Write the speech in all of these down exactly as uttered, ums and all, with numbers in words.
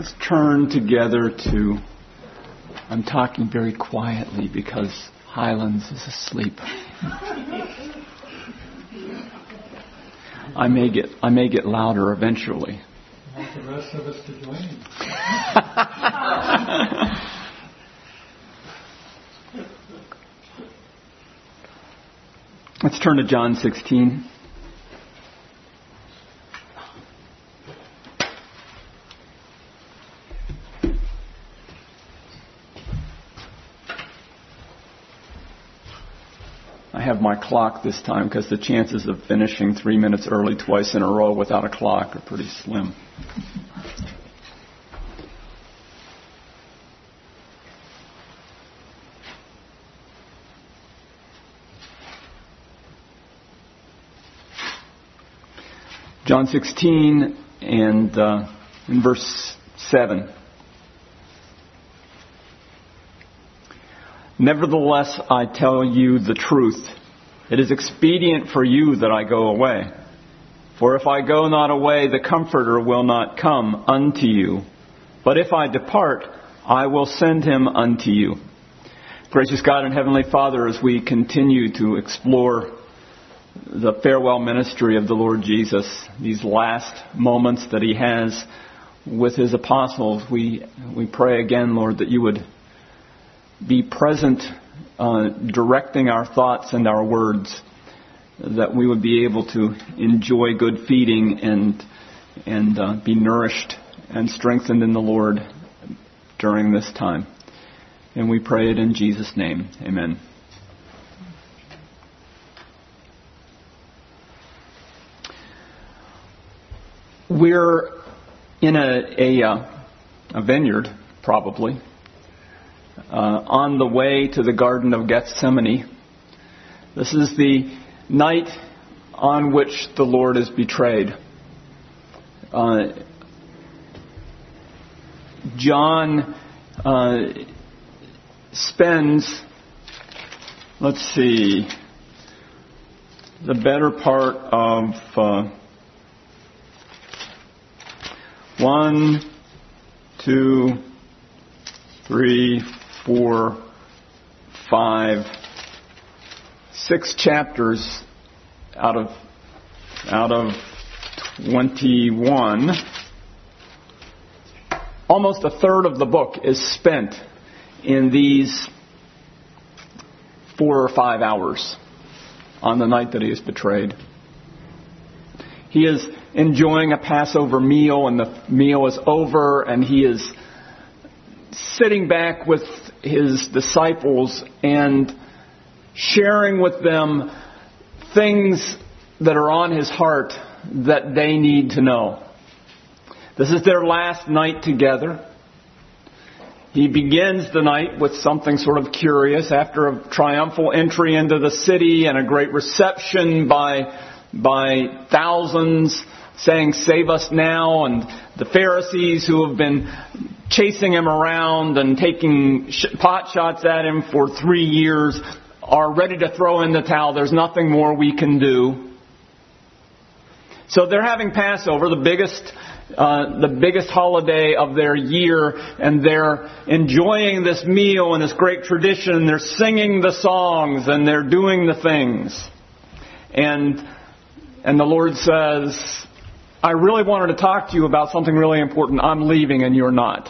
Let's turn together to, I'm talking very quietly because Highlands is asleep. I may get I may get louder eventually. I want the rest of us to join. Let's turn to John sixteen. I have my clock this time because the chances of finishing three minutes early twice in a row without a clock are pretty slim. John sixteen and uh, in verse seven. Nevertheless, I tell you the truth. It is expedient for you that I go away. For if I go not away, the Comforter will not come unto you. But if I depart, I will send him unto you. Gracious God and Heavenly Father, as we continue to explore the farewell ministry of the Lord Jesus, these last moments that he has with his apostles, we we pray again, Lord, that you would be present, uh, directing our thoughts and our words, that we would be able to enjoy good feeding and and uh, be nourished and strengthened in the Lord during this time. And we pray it in Jesus' name. Amen. We're in a a, uh, a vineyard, probably, uh, on the way to the Garden of Gethsemane. This is the night on which the Lord is betrayed. Uh, John uh, spends, let's see, the better part of uh, one, two, three, four, five, six chapters out of out of twenty-one. Almost a third of the book is spent in these four or five hours on the night that he is betrayed. He is enjoying a Passover meal, and the meal is over, and he is sitting back with his disciples and sharing with them things that are on his heart that they need to know. This is their last night together. He begins the night with something sort of curious. After a triumphal entry into the city and a great reception by by thousands saying, "Save us now," and the Pharisees who have been chasing him around and taking pot shots at him for three years are ready to throw in the towel. There's nothing more we can do. So they're having Passover, the biggest uh, the biggest holiday of their year, and they're enjoying this meal and this great tradition, and they're singing the songs and they're doing the things. And and the Lord says, "I really wanted to talk to you about something really important. I'm leaving and you're not."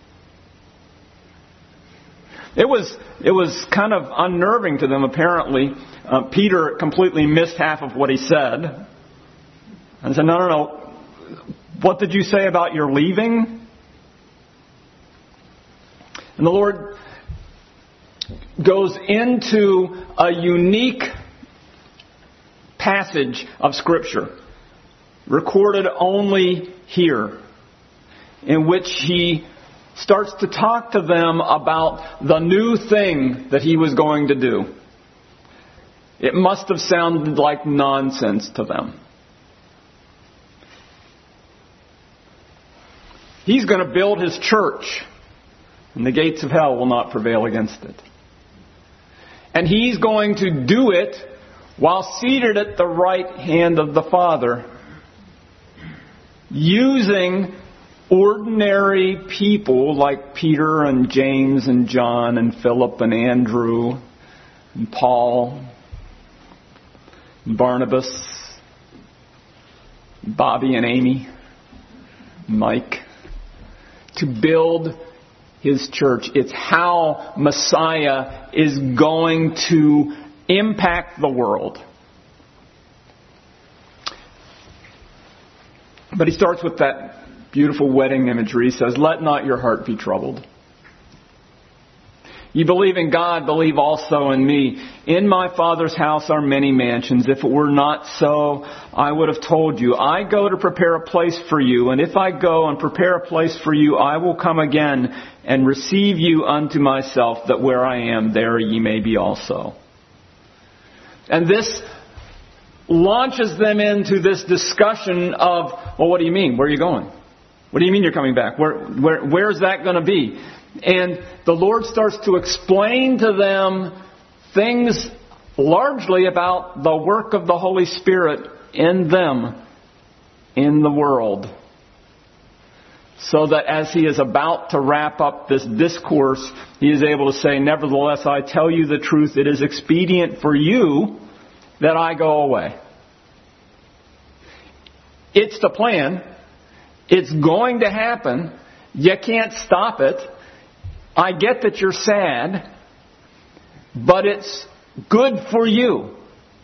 It was it was kind of unnerving to them, apparently. Uh, Peter completely missed half of what he said. And said, no, no, no. What did you say about your leaving? And the Lord goes into a unique passage of Scripture, recorded only here, in which He starts to talk to them about the new thing that He was going to do. It must have sounded like nonsense to them. He's going to build His church, and the gates of hell will not prevail against it. And He's going to do it while seated at the right hand of the Father, using ordinary people like Peter and James and John and Philip and Andrew and Paul and Barnabas, Bobby and Amy, Mike, to build His church. It's how Messiah is going to impact the world. But He starts with that beautiful wedding imagery. He says, "Let not your heart be troubled. You believe in God, believe also in me. In my Father's house are many mansions. If it were not so, I would have told you. I go to prepare a place for you. And if I go and prepare a place for you, I will come again and receive you unto myself, that where I am, there ye may be also." And this launches them into this discussion of, well, what do you mean? Where are you going? What do you mean you're coming back? Where, where, where's that going to be? And the Lord starts to explain to them things largely about the work of the Holy Spirit in them, in the world. So that as He is about to wrap up this discourse, He is able to say, "Nevertheless, I tell you the truth, it is expedient for you that I go away." It's the plan. It's going to happen. You can't stop it. I get that you're sad, but it's good for you.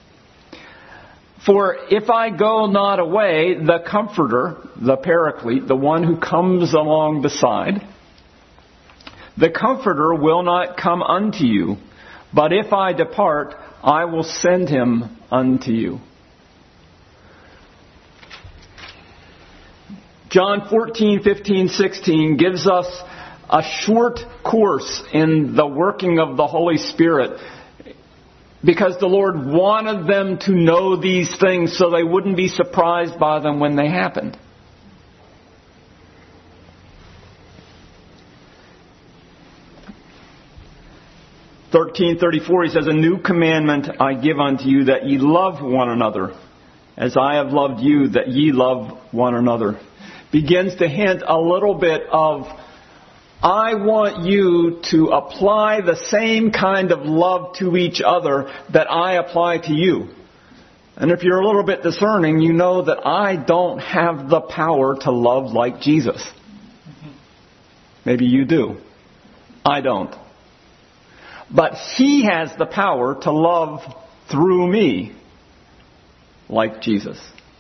"For if I go not away, the Comforter, the Paraclete, the one who comes along beside, the Comforter will not come unto you. But if I depart, I will send Him unto you." John fourteen, fifteen, sixteen gives us a short course in the working of the Holy Spirit, because the Lord wanted them to know these things so they wouldn't be surprised by them when they happened. thirteen thirty-four, He says, "A new commandment I give unto you, that ye love one another, as I have loved you, that ye love one another." Begins to hint a little bit of, I want you to apply the same kind of love to each other that I apply to you. And if you're a little bit discerning, you know that I don't have the power to love like Jesus. Maybe you do. I don't. But He has the power to love through me like Jesus.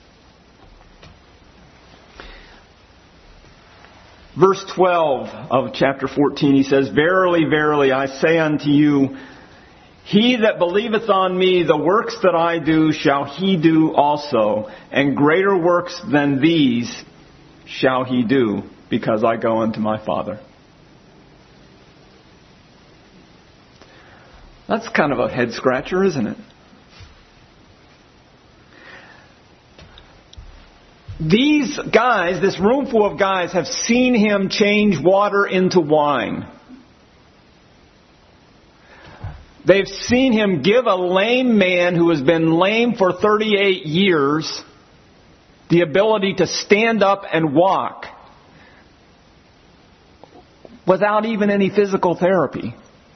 Verse twelve of chapter fourteen, He says, "Verily, verily, I say unto you, he that believeth on me, the works that I do shall he do also, and greater works than these shall he do, because I go unto my Father." That's kind of a head scratcher, isn't it? These guys, this room full of guys, have seen Him change water into wine. They've seen Him give a lame man who has been lame for thirty-eight years the ability to stand up and walk without even any physical therapy.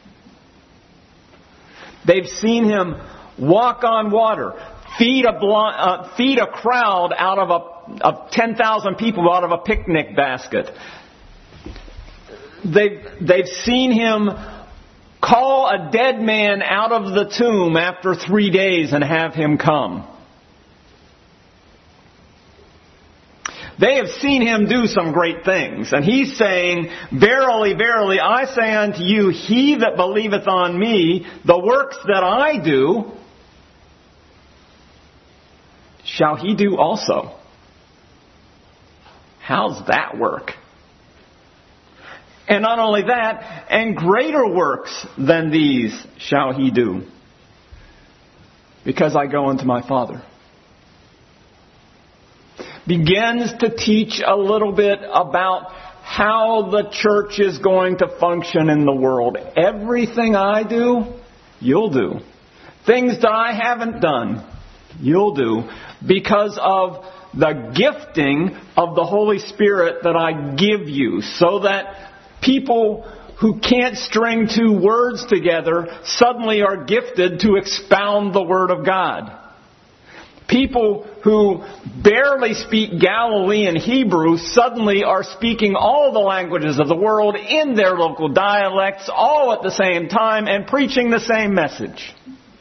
They've seen Him walk on water, feed a blind, uh, feed a crowd out of a of ten thousand people out of a picnic basket. They've they've seen Him call a dead man out of the tomb after three days and have him come. They have seen Him do some great things. And He's saying, "Verily, verily, I say unto you, he that believeth on me, the works that I do, shall he do also." How's that work? And not only that, and greater works than these shall he do, because I go unto my Father. Begins to teach a little bit about how the church is going to function in the world. Everything I do, you'll do. Things that I haven't done, you'll do, because of the gifting of the Holy Spirit that I give you, so that people who can't string two words together suddenly are gifted to expound the Word of God. People who barely speak Galilean Hebrew suddenly are speaking all the languages of the world in their local dialects, all at the same time, and preaching the same message.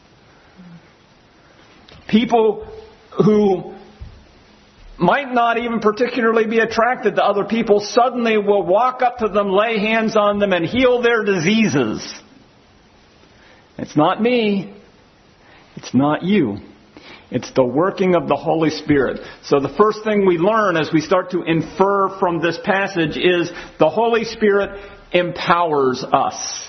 People who might not even particularly be attracted to other people suddenly will walk up to them, lay hands on them, and heal their diseases. It's not me. It's not you. It's the working of the Holy Spirit. So the first thing we learn as we start to infer from this passage is the Holy Spirit empowers us.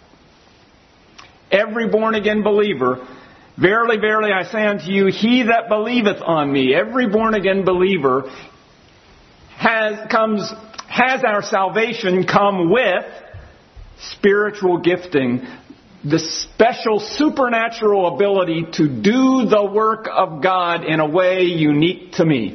Every born-again believer, verily, verily, I say unto you, he that believeth on me, every born-again believer has comes has our salvation come with spiritual gifting, the special supernatural ability to do the work of God in a way unique to me.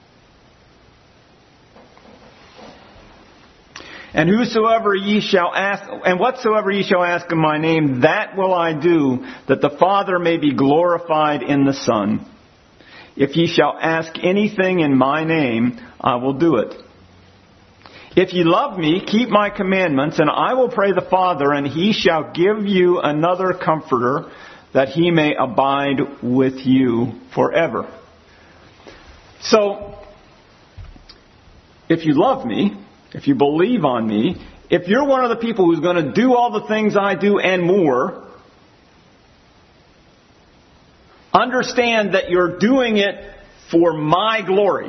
And whosoever ye shall ask, and whatsoever ye shall ask in my name, that will I do, that the Father may be glorified in the Son. If ye shall ask anything in my name, I will do it. If ye love me, keep my commandments, and I will pray the Father, and he shall give you another Comforter, that he may abide with you forever. So, if you love me, if you believe on me, if you're one of the people who's going to do all the things I do and more, understand that you're doing it for my glory.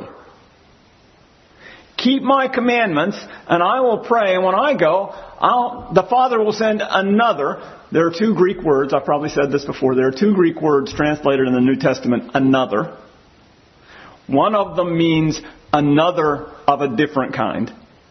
Keep my commandments, and I will pray. And when I go, I'll, the Father will send another. There are two Greek words. I've probably said this before. There are two Greek words translated in the New Testament, another. One of them means another of a different kind.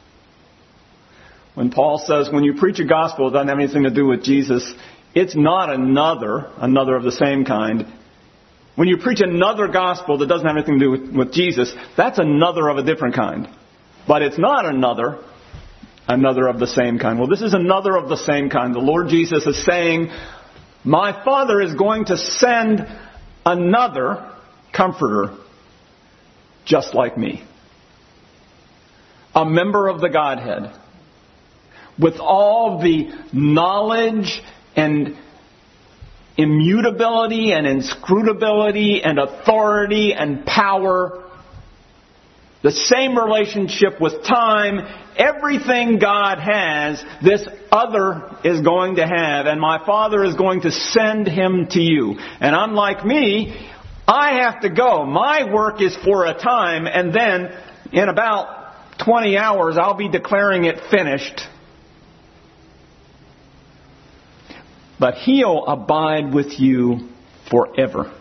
When Paul says, when you preach a gospel that doesn't have anything to do with Jesus, it's not another, another of the same kind. When you preach another gospel that doesn't have anything to do with, with Jesus, that's another of a different kind. But it's not another, another of the same kind. Well, this is another of the same kind. The Lord Jesus is saying, my Father is going to send another Comforter just like me. A member of the Godhead. With all the knowledge and immutability and inscrutability and authority and power, the same relationship with time, everything God has, this other is going to have, and my Father is going to send him to you. And unlike me, I have to go. My work is for a time, and then in about twenty hours I'll be declaring it finished. But he'll abide with you forever.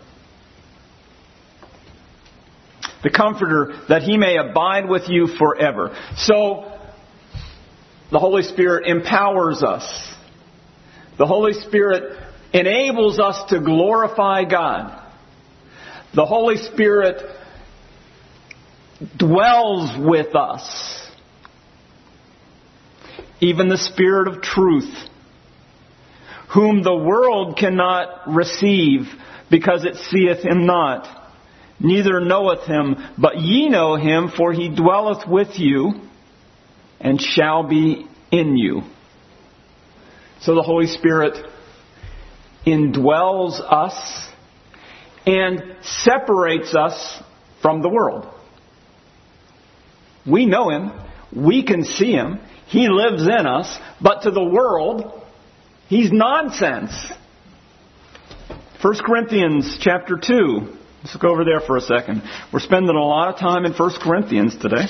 The Comforter, that he may abide with you forever. So, the Holy Spirit empowers us. The Holy Spirit enables us to glorify God. The Holy Spirit dwells with us. Even the Spirit of truth, whom the world cannot receive, because it seeth him not, neither knoweth him, but ye know him, for he dwelleth with you, and shall be in you. So the Holy Spirit indwells us and separates us from the world. We know him, we can see him, he lives in us, but to the world, he's nonsense. First Corinthians chapter two. Let's go over there for a second. We're spending a lot of time in First Corinthians today.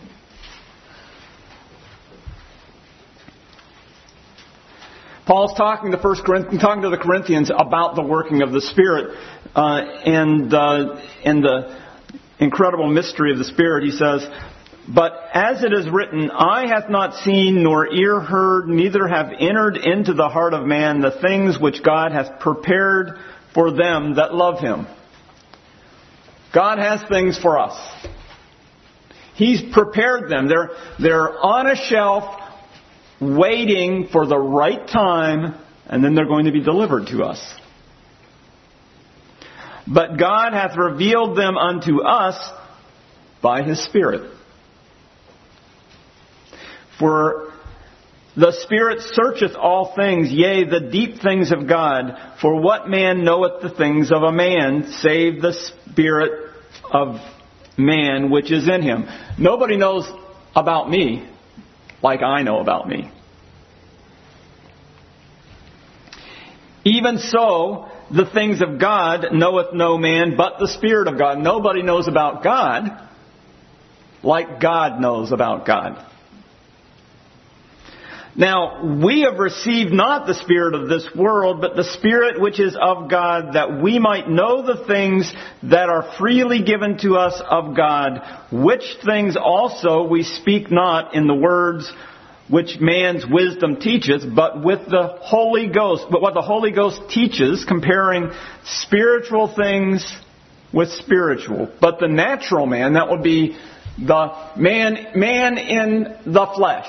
Paul's talking to First Corinthians, talking to the Corinthians about the working of the Spirit uh, and uh, and the incredible mystery of the Spirit. He says, "But as it is written, eye hath not seen, nor ear heard, neither have entered into the heart of man the things which God hath prepared for them that love him." God has things for us. He's prepared them. They're, they're on a shelf waiting for the right time, and then they're going to be delivered to us. But God hath revealed them unto us by His Spirit. For the Spirit searcheth all things, yea, the deep things of God. For what man knoweth the things of a man, save the Spirit of man which is in him? Nobody knows about me like I know about me. Even so, the things of God knoweth no man but the Spirit of God. Nobody knows about God like God knows about God. Now, we have received not the spirit of this world, but the Spirit which is of God, that we might know the things that are freely given to us of God, which things also we speak not in the words which man's wisdom teacheth, but with the Holy Ghost. But what the Holy Ghost teaches, comparing spiritual things with spiritual. But the natural man, that would be the man, man in the flesh,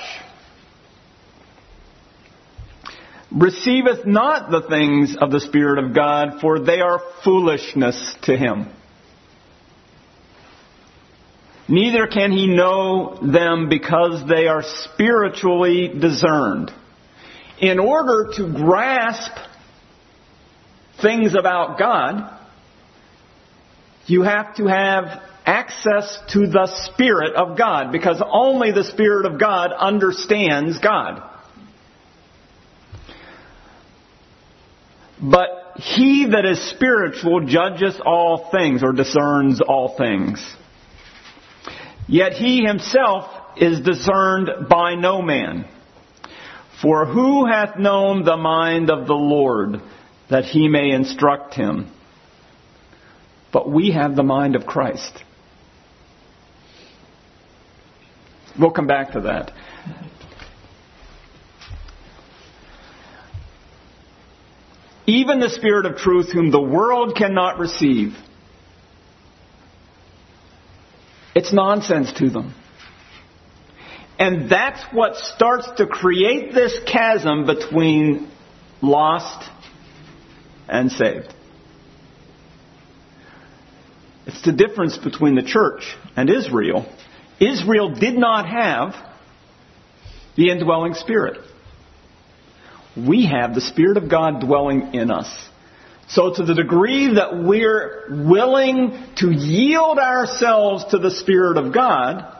receiveth not the things of the Spirit of God, for they are foolishness to him. Neither can he know them, because they are spiritually discerned. In order to grasp things about God, you have to have access to the Spirit of God, because only the Spirit of God understands God. But he that is spiritual judgeth all things, or discerns all things. Yet he himself is discerned by no man. For who hath known the mind of the Lord, that he may instruct him? But we have the mind of Christ. We'll come back to that. Even the Spirit of truth, whom the world cannot receive. It's nonsense to them. And that's what starts to create this chasm between lost and saved. It's the difference between the church and Israel. Israel did not have the indwelling Spirit. We have the Spirit of God dwelling in us. So to the degree that we're willing to yield ourselves to the Spirit of God,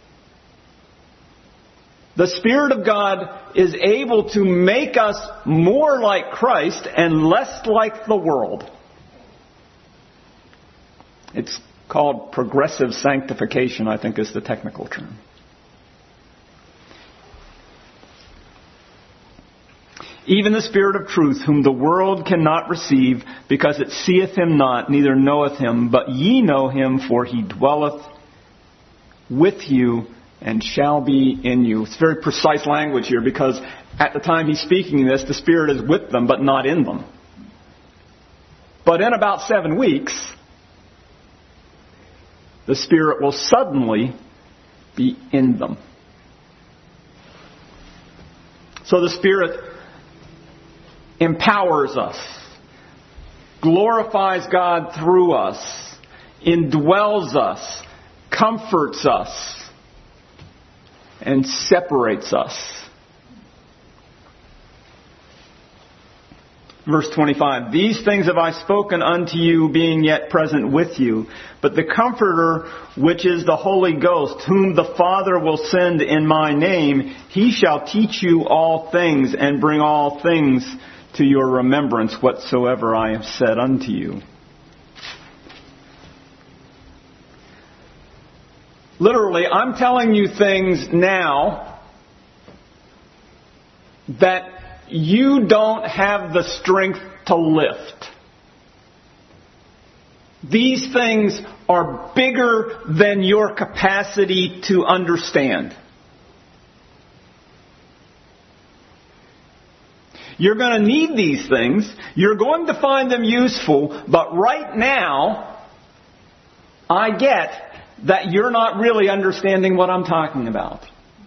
the Spirit of God is able to make us more like Christ and less like the world. It's called progressive sanctification, I think is the technical term. Even the Spirit of truth, whom the world cannot receive, because it seeth him not, neither knoweth him. But ye know him, for he dwelleth with you and shall be in you. It's very precise language here, because at the time he's speaking this, the Spirit is with them, but not in them. But in about seven weeks, the Spirit will suddenly be in them. So the Spirit empowers us, glorifies God through us, indwells us, comforts us, and separates us. Verse twenty-five, these things have I spoken unto you, being yet present with you. But the Comforter, which is the Holy Ghost, whom the Father will send in my name, he shall teach you all things, and bring all things to your remembrance whatsoever I have said unto you. Literally, I'm telling you things now that you don't have the strength to lift. These things are bigger than your capacity to understand. You're going to need these things. You're going to find them useful. But right now, I get that you're not really understanding what I'm talking about.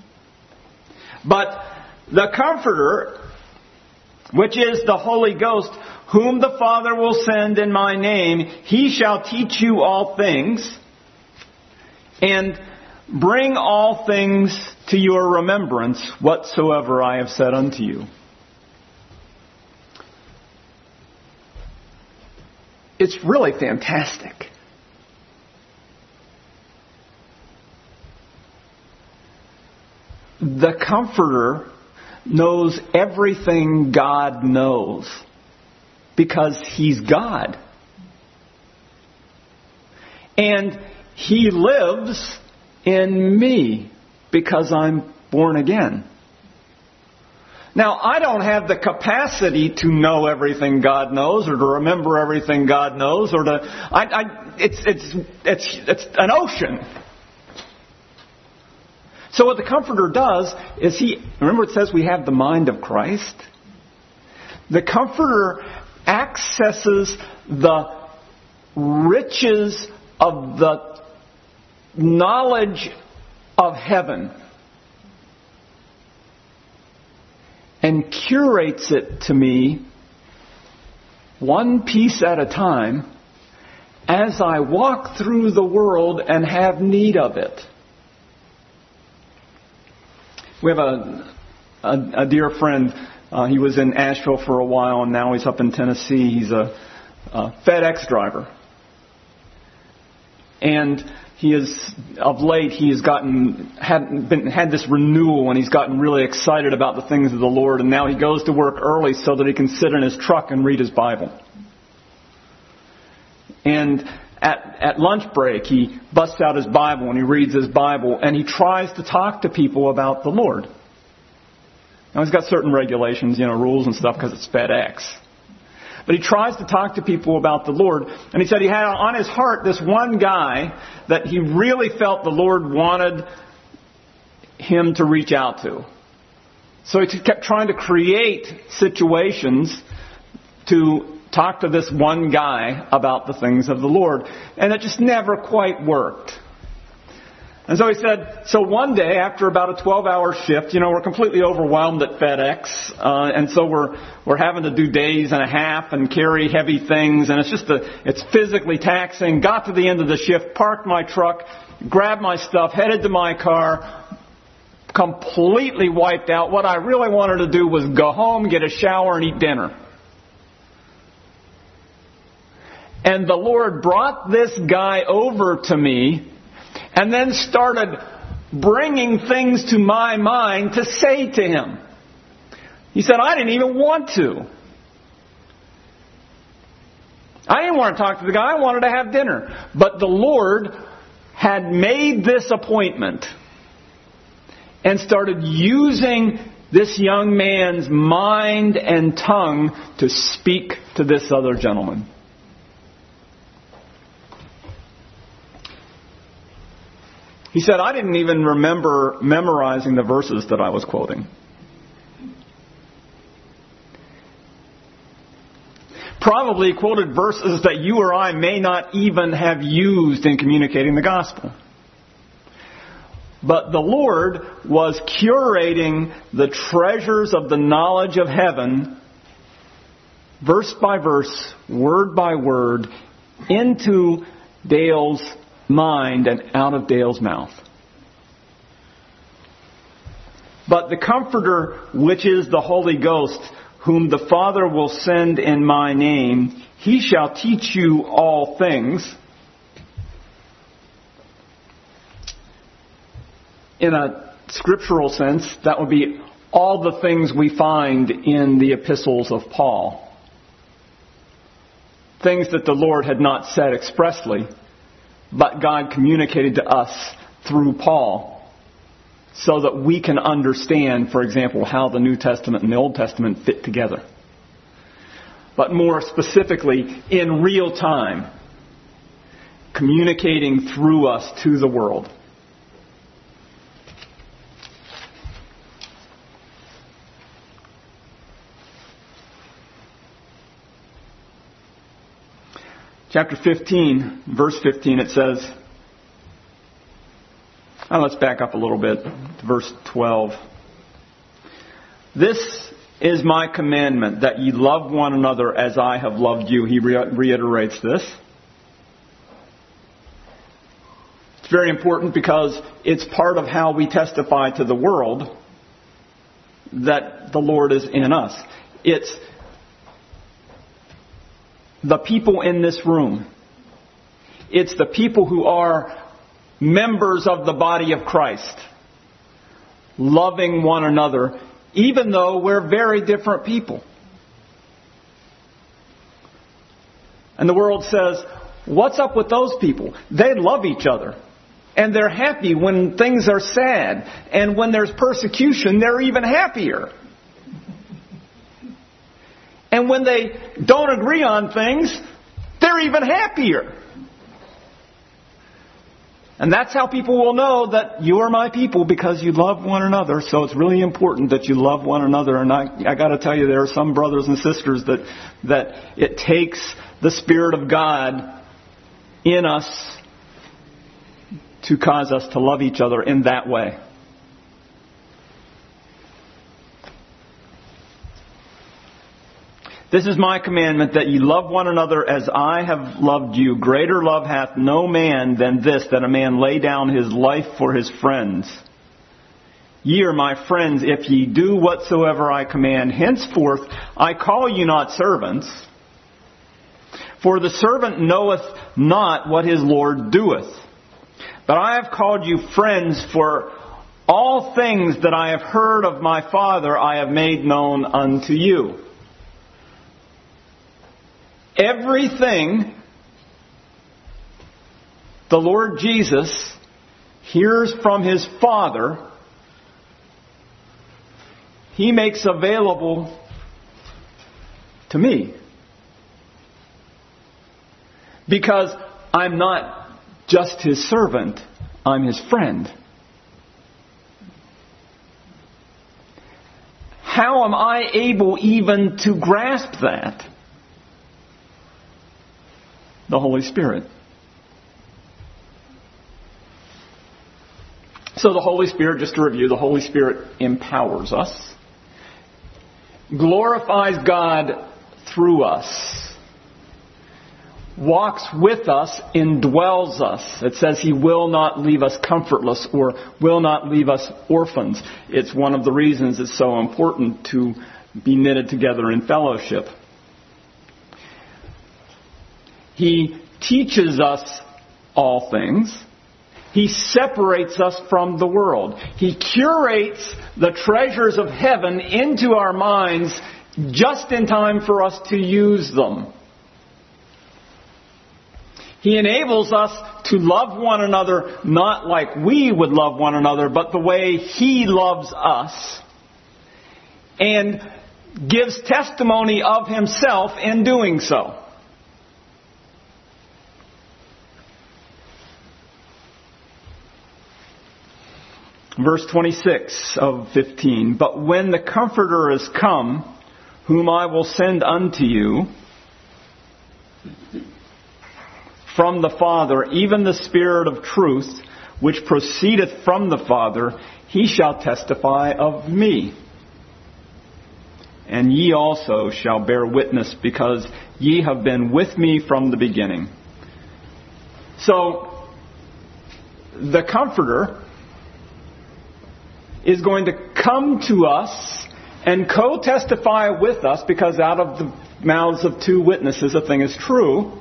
But the Comforter, which is the Holy Ghost, whom the Father will send in my name, He shall teach you all things, and bring all things to your remembrance, whatsoever I have said unto you. It's really fantastic. The Comforter knows everything God knows because He's God. And He lives in me because I'm born again. Now, I don't have the capacity to know everything God knows or to remember everything God knows or to... I, I, it's, it's, it's, it's an ocean. So what the Comforter does is He... Remember it says we have the mind of Christ? The Comforter accesses the riches of the knowledge of heaven and curates it to me one piece at a time as I walk through the world and have need of it. We have a, a, a dear friend. Uh, he was in Asheville for a while, and now he's up in Tennessee. He's a, a FedEx driver. And he is, of late, he has gotten, had, been, had this renewal, and he's gotten really excited about the things of the Lord. And now he goes to work early so that he can sit in his truck and read his Bible. And At, at lunch break, he busts out his Bible and he reads his Bible and he tries to talk to people about the Lord. Now, he's got certain regulations, you know, rules and stuff because it's FedEx. But he tries to talk to people about the Lord. And he said he had on his heart this one guy that he really felt the Lord wanted him to reach out to. So he kept trying to create situations to talk to this one guy about the things of the Lord. And it just never quite worked. And so he said, so one day after about a twelve-hour shift, you know, we're completely overwhelmed at FedEx. Uh, and so we're we're having to do days and a half and carry heavy things. And it's just, a, it's physically taxing. Got to the end of the shift, parked my truck, grabbed my stuff, headed to my car, completely wiped out. What I really wanted to do was go home, get a shower, and eat dinner. And the Lord brought this guy over to me and then started bringing things to my mind to say to him. He said, I didn't even want to. I didn't want to talk to the guy. I wanted to have dinner. But the Lord had made this appointment and started using this young man's mind and tongue to speak to this other gentleman. He said, I didn't even remember memorizing the verses that I was quoting. Probably quoted verses that you or I may not even have used in communicating the gospel. But the Lord was curating the treasures of the knowledge of heaven, verse by verse, word by word, into Dale's mind and out of Dale's mouth. But the Comforter, which is the Holy Ghost, whom the Father will send in my name, He shall teach you all things. In a scriptural sense, that would be all the things we find in the epistles of Paul. Things that the Lord had not said expressly, but God communicated to us through Paul so that we can understand, for example, how the New Testament and the Old Testament fit together. But more specifically, in real time, communicating through us to the world. chapter fifteen, verse fifteen, it says, oh, let's back up a little bit to verse twelve. This is my commandment, that ye love one another as I have loved you. He re- reiterates this. It's very important because it's part of how we testify to the world that the Lord is in us. It's the people in this room. It's the people who are members of the body of Christ, loving one another, even though we're very different people. And the world says, what's up with those people? They love each other. And they're happy when things are sad. And when there's persecution, they're even happier. And when they don't agree on things, they're even happier. And that's how people will know that you are my people, because you love one another. So it's really important that you love one another. And I, I got to tell you, there are some brothers and sisters that that it takes the Spirit of God in us to cause us to love each other in that way. This is my commandment, that ye love one another as I have loved you. Greater love hath no man than this, that a man lay down his life for his friends. Ye are my friends, if ye do whatsoever I command. Henceforth I call you not servants, for the servant knoweth not what his Lord doeth. But I have called you friends, for all things that I have heard of my Father I have made known unto you. Everything the Lord Jesus hears from His Father, He makes available to me. Because I'm not just His servant, I'm His friend. How am I able even to grasp that? The Holy Spirit. So the Holy Spirit, just to review, the Holy Spirit empowers us, glorifies God through us, walks with us, indwells us. It says He will not leave us comfortless, or will not leave us orphans. It's one of the reasons it's so important to be knitted together in fellowship. He teaches us all things. He separates us from the world. He curates the treasures of heaven into our minds just in time for us to use them. He enables us to love one another not like we would love one another, but the way He loves us. And gives testimony of Himself in doing so. Verse twenty-six of fifteen. But when the Comforter is come, whom I will send unto you from the Father, even the Spirit of truth, which proceedeth from the Father, He shall testify of me. And ye also shall bear witness, because ye have been with me from the beginning. So, the Comforter is going to come to us and co-testify with us, because out of the mouths of two witnesses a thing is true.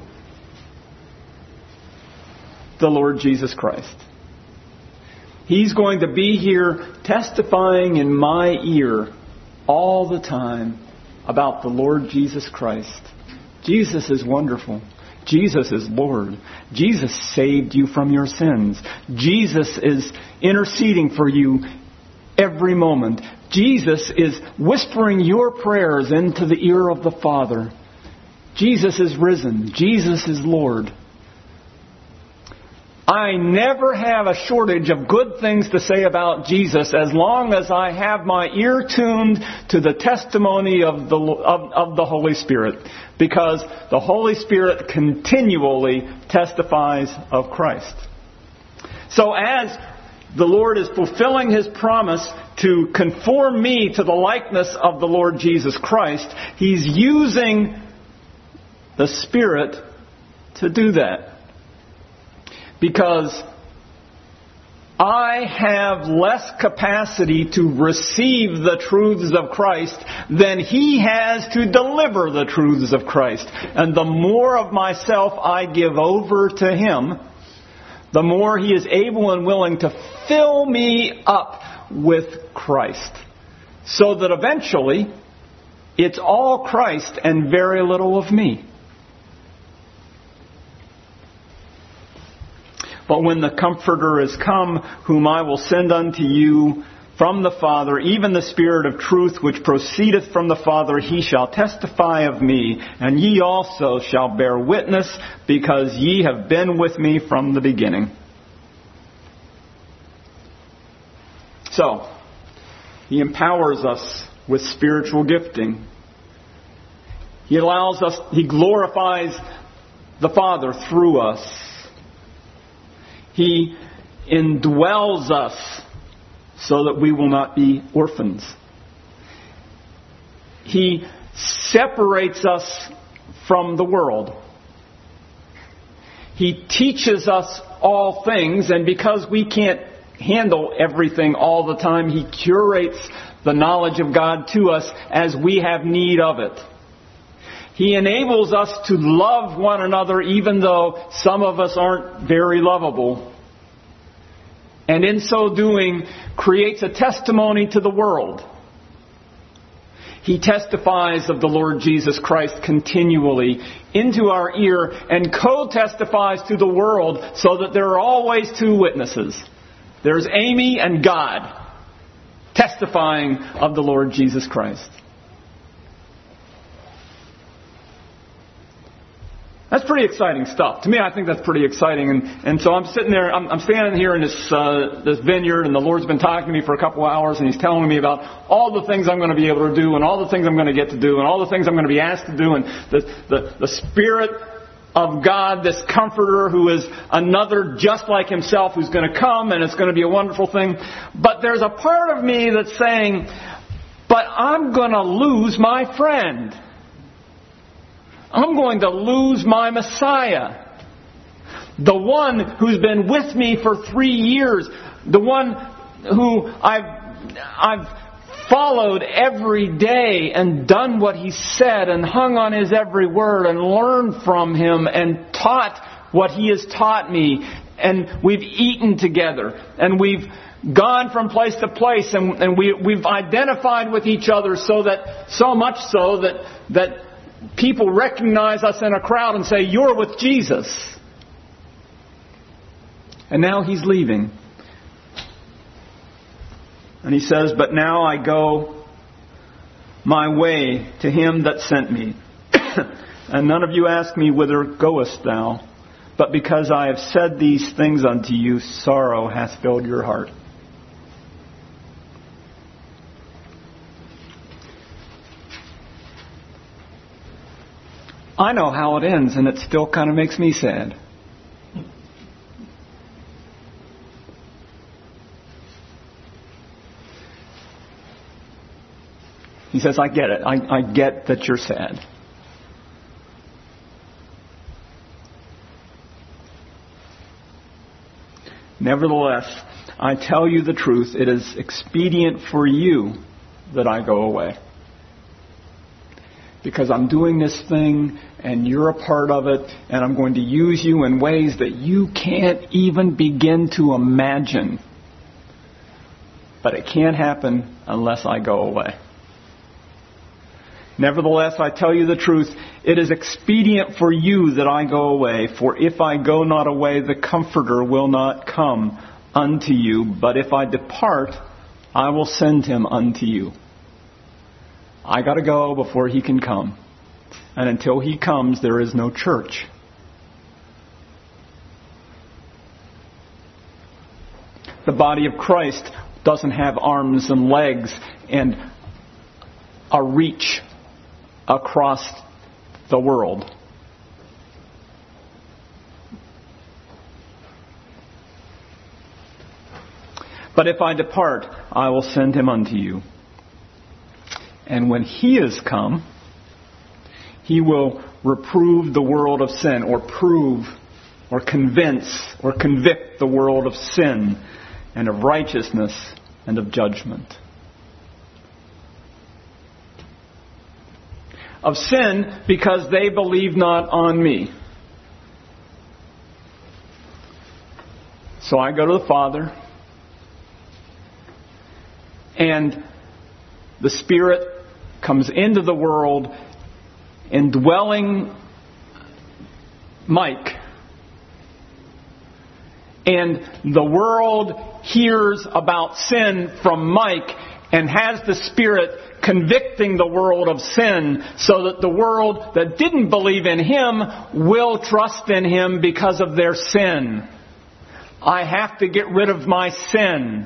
The Lord Jesus Christ. He's going to be here testifying in my ear all the time about the Lord Jesus Christ. Jesus is wonderful. Jesus is Lord. Jesus saved you from your sins. Jesus is interceding for you every moment. Jesus is whispering your prayers into the ear of the Father. Jesus is risen. Jesus is Lord. I never have a shortage of good things to say about Jesus as long as I have my ear tuned to the testimony of the, of, of the Holy Spirit. Because the Holy Spirit continually testifies of Christ. So as the Lord is fulfilling His promise to conform me to the likeness of the Lord Jesus Christ, He's using the Spirit to do that. Because I have less capacity to receive the truths of Christ than He has to deliver the truths of Christ. And the more of myself I give over to Him, the more He is able and willing to fill me up with Christ. So that eventually, it's all Christ and very little of me. But when the Comforter is come, whom I will send unto you from the Father, even the Spirit of truth which proceedeth from the Father, He shall testify of me, and ye also shall bear witness, because ye have been with me from the beginning. So, He empowers us with spiritual gifting. He allows us, He glorifies the Father through us. He indwells us so that we will not be orphans. He separates us from the world. He teaches us all things, and because we can't handle everything all the time, He curates the knowledge of God to us as we have need of it. He enables us to love one another even though some of us aren't very lovable. And in so doing, creates a testimony to the world. He testifies of the Lord Jesus Christ continually into our ear and co-testifies to the world so that there are always two witnesses. There's Amy and God testifying of the Lord Jesus Christ. That's pretty exciting stuff. To me, I think that's pretty exciting. And, and so I'm sitting there, I'm, I'm standing here in this uh, this vineyard, and the Lord's been talking to me for a couple of hours, and He's telling me about all the things I'm going to be able to do, and all the things I'm going to get to do, and all the things I'm going to be asked to do, and the, the, the Spirit of God, this Comforter who is another just like Himself, who's going to come, and it's going to be a wonderful thing. But there's a part of me that's saying, but I'm going to lose my friend. I'm going to lose my Messiah. The one who's been with me for three years. The one who I've, I've followed every day and done what He said and hung on His every word and learned from Him and taught what He has taught me. And we've eaten together. And we've gone from place to place. And, and we, we've identified with each other so that, so much so that, that people recognize us in a crowd and say, "You're with Jesus." And now He's leaving. And He says, "But now I go my way to Him that sent me. And none of you ask me, whither goest thou? But because I have said these things unto you, sorrow hath filled your heart." I know how it ends, and it still kind of makes me sad. He says, I get it. I, I get that you're sad. Nevertheless, I tell you the truth, it is expedient for you that I go away. Because I'm doing this thing, and you're a part of it, and I'm going to use you in ways that you can't even begin to imagine. But it can't happen unless I go away. Nevertheless, I tell you the truth, it is expedient for you that I go away. For if I go not away, the Comforter will not come unto you. But if I depart, I will send Him unto you. I got to go before He can come. And until He comes, there is no church. body of Christ doesn't have arms and legs and a reach across the world. But if I depart, I will send him unto you. And when he is come, he will reprove the world of sin, or prove, or convince, or convict the world of sin, and of righteousness, and of judgment. Of sin, because they believe not on me. So I go to the Father, and the Spirit comes into the world, indwelling Mike. And the world hears about sin from Mike and has the Spirit convicting the world of sin, so that the world that didn't believe in him will trust in him because of their sin. I have to get rid of my sin.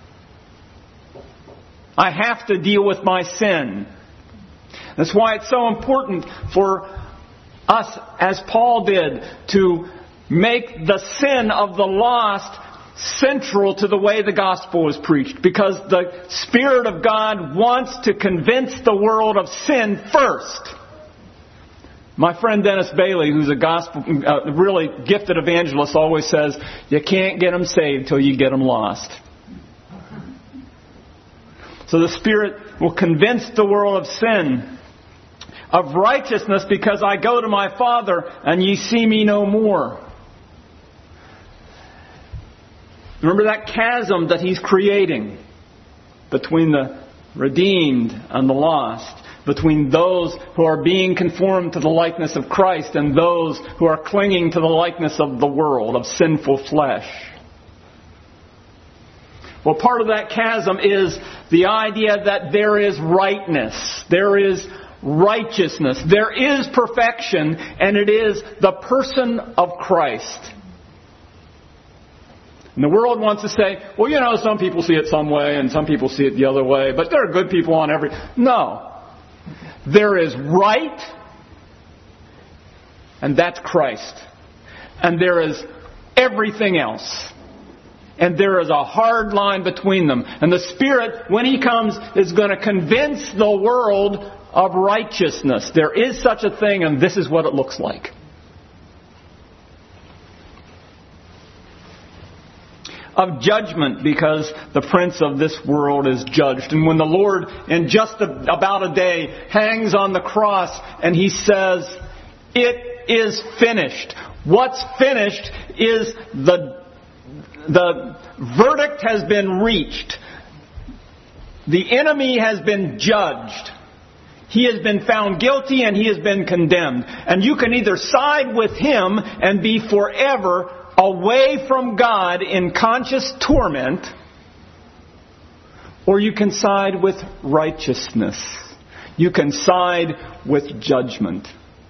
I have to deal with my sin. That's why it's so important for us, as Paul did, to make the sin of the lost central to the way the gospel is preached. Because the Spirit of God wants to convince the world of sin first. My friend Dennis Bailey, who's a gospel, uh, really gifted evangelist, always says, you can't get them saved till you get them lost. So the Spirit will convince the world of sin, of righteousness, because I go to my Father and ye see me no more. Remember that chasm that He's creating between the redeemed and the lost, between those who are being conformed to the likeness of Christ and those who are clinging to the likeness of the world, of sinful flesh. Well, part of that chasm is the idea that there is rightness, there is righteousness, there is perfection, and it is the person of Christ. And the world wants to say, well, you know, some people see it some way and some people see it the other way, but there are good people on every... No. There is right, and that's Christ. And there is everything else. And there is a hard line between them. And the Spirit, when He comes, is going to convince the world of righteousness. There is such a thing, and this is what it looks like. Of judgment, because the prince of this world is judged. And when the Lord, in just a, about a day, hangs on the cross and He says, it is finished. What's finished is the, the verdict has been reached. The enemy has been judged. He has been found guilty and he has been condemned. And you can either side with him and be forever away from God in conscious torment, or you can side with righteousness. You can side with judgment.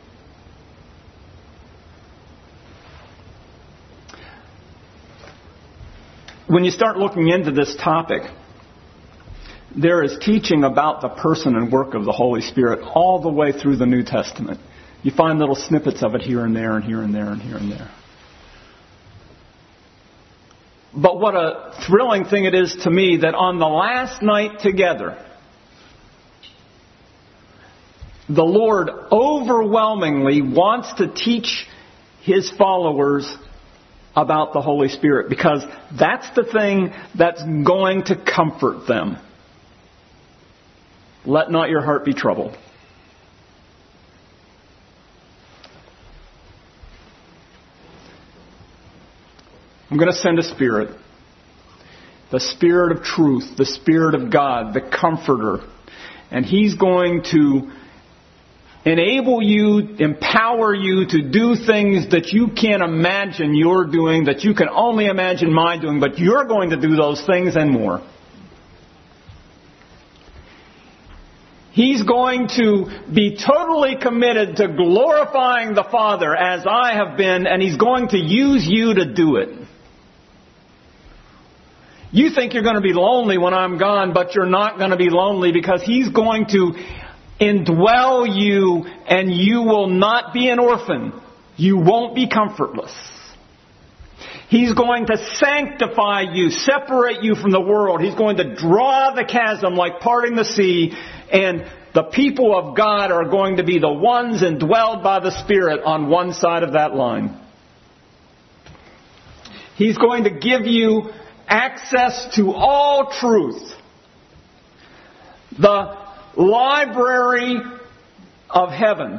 When you start looking into this topic, there is teaching about the person and work of the Holy Spirit all the way through the New Testament. You find little snippets of it here and there and here and there and here and there. But what a thrilling thing it is to me that on the last night together, the Lord overwhelmingly wants to teach His followers about the Holy Spirit, because that's the thing that's going to comfort them. Let not your heart be troubled. I'm going to send a Spirit. The Spirit of truth. The Spirit of God. The Comforter. And He's going to enable you, empower you to do things that you can't imagine you're doing, that you can only imagine my doing, but you're going to do those things and more. He's going to be totally committed to glorifying the Father as I have been, and He's going to use you to do it. You think you're going to be lonely when I'm gone, but you're not going to be lonely because He's going to indwell you and you will not be an orphan. You won't be comfortless. He's going to sanctify you, separate you from the world. He's going to draw the chasm like parting the sea, and the people of God are going to be the ones indwelled by the Spirit on one side of that line. He's going to give you access to all truth. The library of heaven.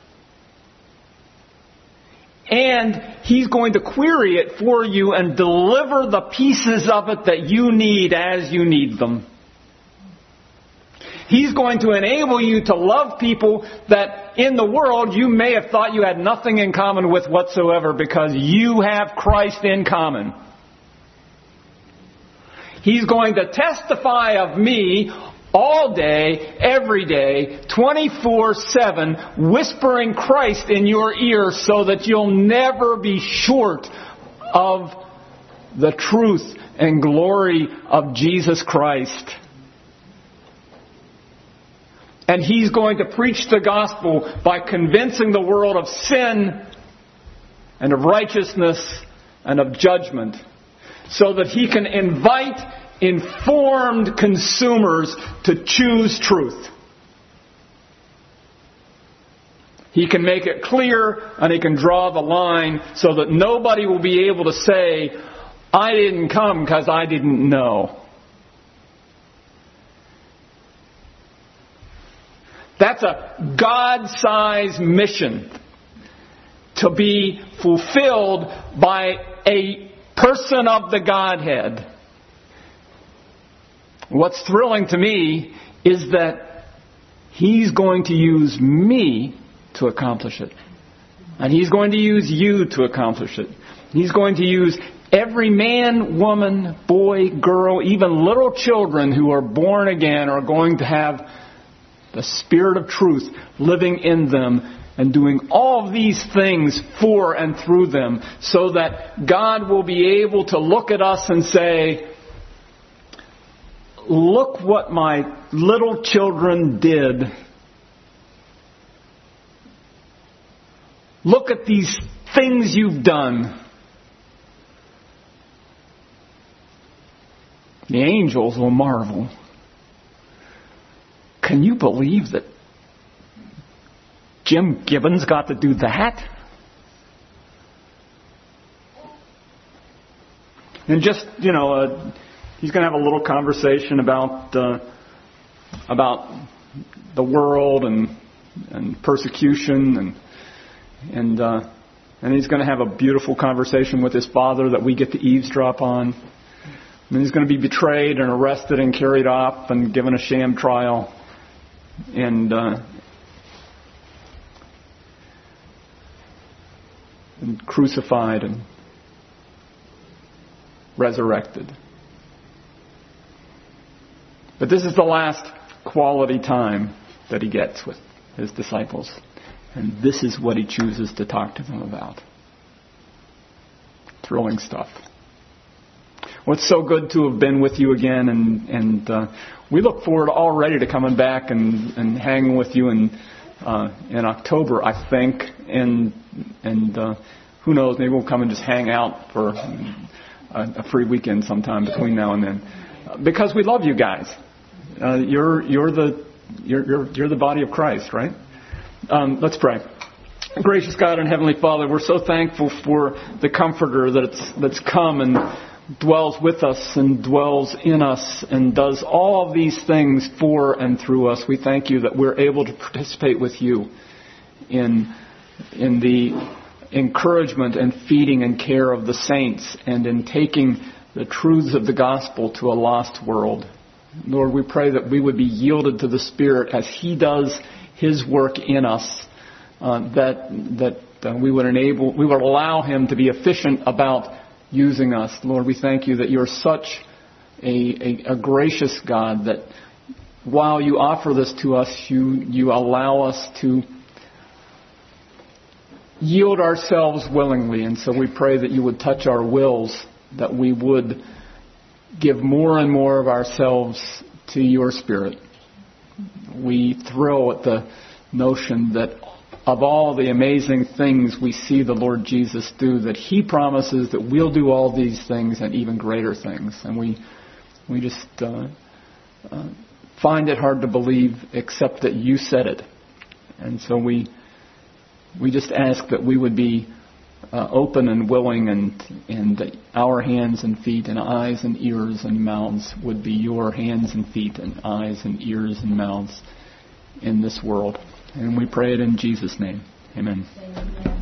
And He's going to query it for you and deliver the pieces of it that you need as you need them. He's going to enable you to love people that in the world you may have thought you had nothing in common with whatsoever because you have Christ in common. He's going to testify of me all day, every day, twenty-four seven, whispering Christ in your ear so that you'll never be short of the truth and glory of Jesus Christ. And He's going to preach the gospel by convincing the world of sin and of righteousness and of judgment, so that He can invite informed consumers to choose truth. He can make it clear and He can draw the line so that nobody will be able to say, I didn't come because I didn't know. That's a God-sized mission to be fulfilled by a person of the Godhead. What's thrilling to me is that He's going to use me to accomplish it. And He's going to use you to accomplish it. He's going to use every man, woman, boy, girl, even little children who are born again are going to have the Spirit of truth living in them and doing all these things for and through them, so that God will be able to look at us and say, look what my little children did. Look at these things you've done. The angels will marvel. Can you believe that Jim Gibbons got to do that? And just, you know, uh, he's going to have a little conversation about uh, about the world and and persecution, and and uh, and he's going to have a beautiful conversation with his father that we get to eavesdrop on. And he's going to be betrayed and arrested and carried off and given a sham trial. And, uh, and crucified and resurrected. But this is the last quality time that He gets with His disciples. And this is what He chooses to talk to them about. Thrilling stuff. Well, it's so good to have been with you again, and, and uh, we look forward already to coming back and, and hanging with you in uh, in October, I think, and and uh, who knows, maybe we'll come and just hang out for a, a free weekend sometime between now and then, because we love you guys. Uh, you're you're the you're, you're you're the body of Christ, right? Um, let's pray. Gracious God and Heavenly Father, we're so thankful for the Comforter that's that's come and dwells with us and dwells in us and does all of these things for and through us. We thank You that we're able to participate with You in in the encouragement and feeding and care of the saints, and in taking the truths of the gospel to a lost world. Lord, we pray that we would be yielded to the Spirit as He does His work in us, uh, that that uh, we would enable, we would allow Him to be efficient about using us. Lord, we thank You that You're such a, a, a gracious God, that while You offer this to us, you, you allow us to yield ourselves willingly. And so we pray that You would touch our wills, that we would give more and more of ourselves to your Spirit. We thrill at the notion that of all the amazing things we see the Lord Jesus do, that He promises that we'll do all these things and even greater things. And we we just uh, uh, find it hard to believe, except that you said it. And so we we just ask that we would be uh, open and willing, and and that our hands and feet and eyes and ears and mouths would be your hands and feet and eyes and ears and mouths in this world. And we pray it in Jesus' name. Amen. Amen.